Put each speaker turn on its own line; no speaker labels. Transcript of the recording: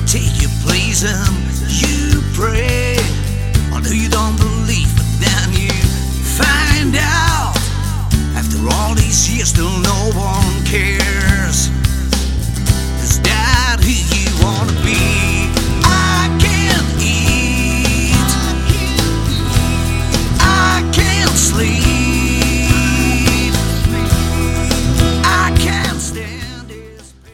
Till you please him, you pray. Although you don't believe, but then you find out. After all these years, still no one